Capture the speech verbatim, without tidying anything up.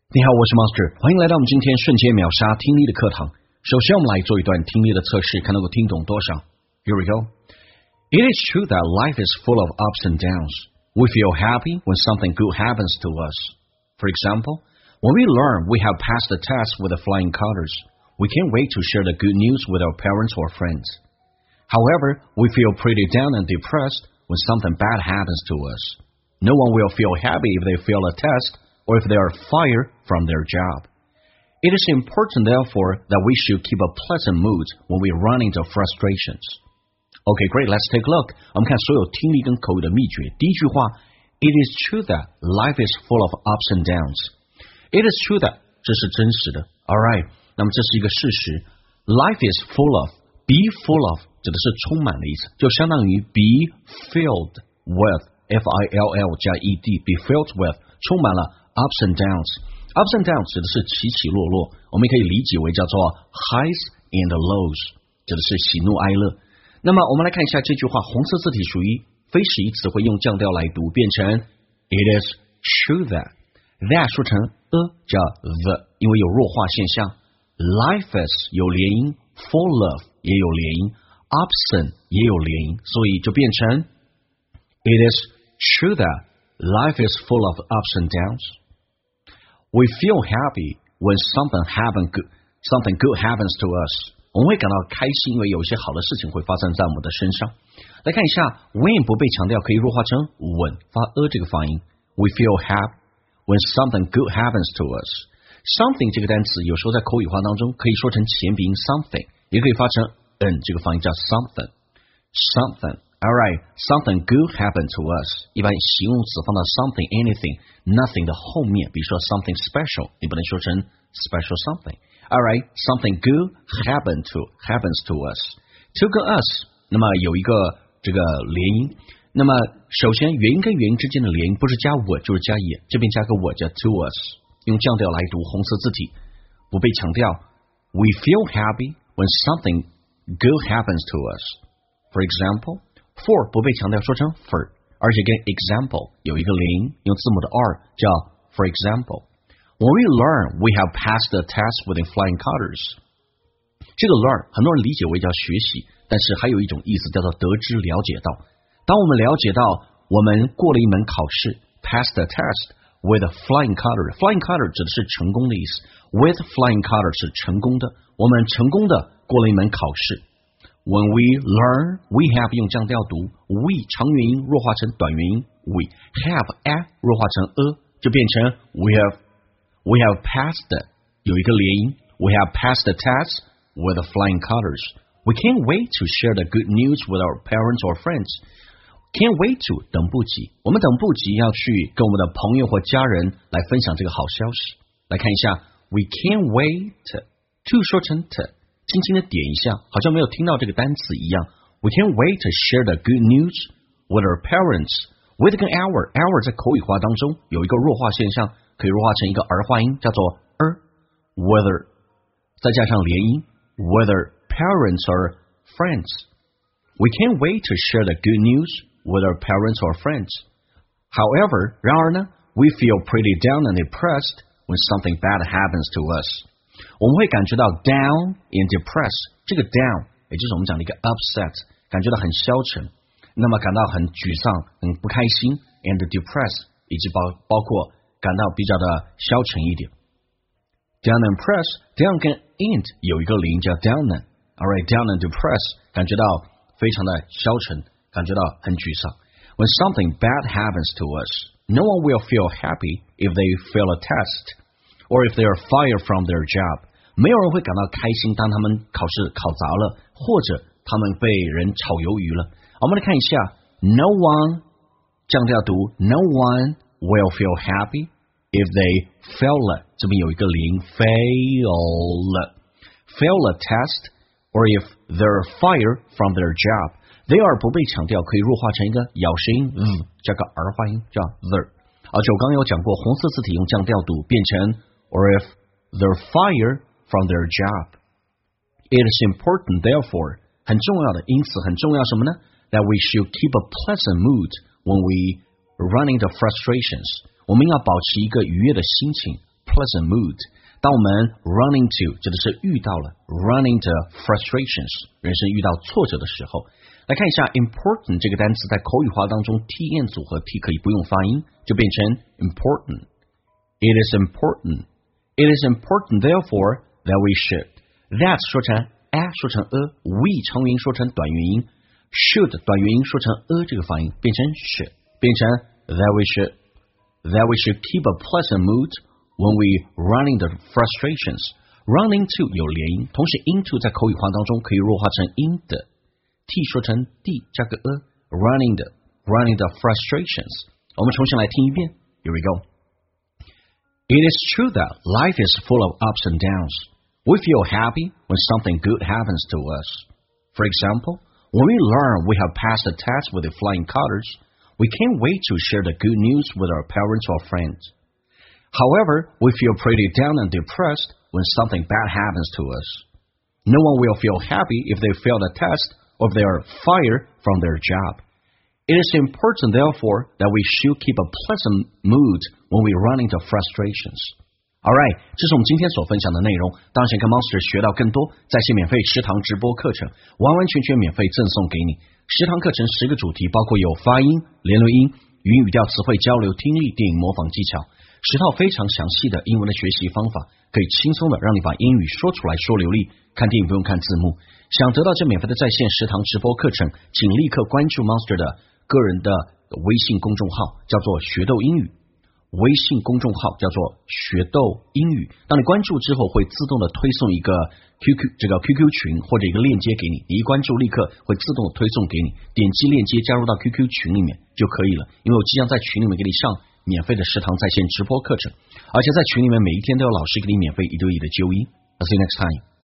你好，我是 Monster， 欢迎来到我们今天瞬间秒杀听力的课堂。首先我们来做一段听力的测试，看能够听懂多少。Here we go. It is true that life is full of ups and downs. We feel happy when something good happens to us. For example, when we learn we have passed the test with the flying colors, we can't wait to share the good news with our parents or friends. However, we feel pretty down and depressed when something bad happens to us. No one will feel happy if they fail a test or if they are fired from their job. It is important, therefore, that we should keep a pleasant mood when we run into frustrations. Okay, great. Let's take a look. 我们看所有听力跟口语的秘诀。第一句话 ，It is true that life is full of ups and downs. It is true that 这是真实的。All right， 那么这是一个事实。Life is full of, be full of 指的是充满的意思，就相当于 be filled with, F I L L 加 E D, be filled with 充满了。Ups and downs, ups and downs 指的是起起落落，我们可以理解为叫做 highs and lows， 指的是喜怒哀乐。那么我们来看一下这句话，红色字体属于非实义词汇，用降调来读，变成 It is true that that 说成 a 加 the， 因为有弱化现象。Life is 有连音 ，full of 也有连音 ，ups and 也有连音，所以就变成 It is true that life is full of ups and downs.We feel happy when something happen good, something good happens to us. 我们会感到开心，因为有些好的事情会发生在我们的身上。来看一下 when 不被强调，可以弱化成 when， 发 a 这个发音。We feel happy when something good happens to us. Something 这个单词有时候在口语化当中可以说成前鼻音 something， 也可以发成 n 这个发音叫 something. Something.Alright, something good happened to us. 一般形容词放到 something, anything, nothing 的后面，比如说 something special， 你不能说成 special something. Alright, something good happened to, happens to us. To 跟 us, 那么有一个这个连音。那么首先元音跟元音之间的连音不是加我就是加也，这边加个我叫 to us， 用降调来读，红色字体不被强调。We feel happy when something good happens to us. For example,For 不被强调说成 for， 而且跟 example 有一个连音，用字母的 r 叫 for example. When we learn, we have passed the test with flying colors. 这个 learn 很多人理解为叫学习，但是还有一种意思叫做得知、了解到。当我们了解到我们过了一门考试 pass the test with flying color, flying color 指的是成功的意思， with flying color 是成功的，我们成功的过了一门考试。When we learn, we have 用降调读 we 长元音弱化成短元音 we have a 弱化成 a 就变成 we have we have passed 有一个连音 we have passed the test with the flying colors. We can't wait to share the good news with our parents or friends. Can't wait to 等不及，我们等不及要去跟我们的朋友或家人来分享这个好消息。来看一下 we can't wait to 说成 to轻轻的点一下，好像没有听到这个单词一样。We can't wait to share the good news with our parents. With 跟 our, our 在口语化当中有一个弱化现象，可以弱化成一个儿化音，叫做 er. Whether 再加上连音 whether parents or friends. We can't wait to share the good news with our parents or friends. However, 然而呢 we feel pretty down and depressed when something bad happens to us.我们会感觉到 down and depressed， 这个 down 也就是我们讲的一个 upset， 感觉到很消沉，那么感到很沮丧、很不开心 and depressed， 以及包包括感到比较的消沉一点。Down and depressed， down 跟 and 有一个连音叫 down and alright down and depressed， 感觉到非常的消沉，感觉到很沮丧。When something bad happens to us, no one will feel happy if they fail a test.Or if they are fired from their job, 没有人会感到开心当他们考试考砸了，或者他们被人炒鱿鱼了。我们来看一下 no one 降调读 no one will feel happy if they fail 了，这边有一个连音 fail 了 fail a test or if they're fired from their job, they are 不被强调，可以弱化成一个咬舌音 z 加个儿化音叫 the， 而且我刚刚有讲过红色字体用降调读变成or if they're fired from their job. It is important, therefore, 很重要的，因此很重要什么呢？ That we should keep a pleasant mood when we run into frustrations. 我们要保持一个愉悦的心情。 pleasant mood。当我们 run into 指的是遇到了 run into frustrations 人生遇到挫折的时候，来看一下 important 这个单词在口语化当中 tn 组合 t 可以不用发音，就变成 important。 It is important It is important therefore that we should that 说成 a 说成 a we 长元音说成短元音 should 短元音说成 a 这个发音变成 should 变成 that we should that we should keep a pleasant mood when we run into frustrations run into 有连音，同时 into 在口语化当中可以弱化成 in 的 t 说成 d 加个 a running the running the frustrations。 我们重新来听一遍 Here we go It is true that life is full of ups and downs. We feel happy when something good happens to us. For example, when we learn we have passed a test with the flying colors, we can't wait to share the good news with our parents or friends. However, we feel pretty down and depressed when something bad happens to us. No one will feel happy if they fail the test or if they are fired from their job.It is important, therefore, that we should keep a pleasant mood when we run into frustrations. Alright, 这是我们今天所分享的内容。当然想跟 Monster 学到更多，在线免费十堂直播课程，完完全全免费赠送给你。十堂课程十个主题，包括有发音、连读音、语音语调词汇交流、听力、电影模仿技巧，十套非常详细的英文的学习方法，可以轻松的让你把英语说出来说流利。看电影不用看字幕。想得到这免费的在线十堂直播课程，请立刻关注 Monster 的个人的微信公众号，叫做学豆英语，微信公众号叫做学豆英语。当你关注之后，会自动的推送一个 Q Q 这个 Q Q 群或者一个链接给你，你一关注立刻会自动的推送给你，点击链接加入到 Q Q 群里面就可以了。因为我即将在群里面给你上免费的十堂在线直播课程，而且在群里面每一天都有老师给你免费一对一的纠音。I'll see you next time.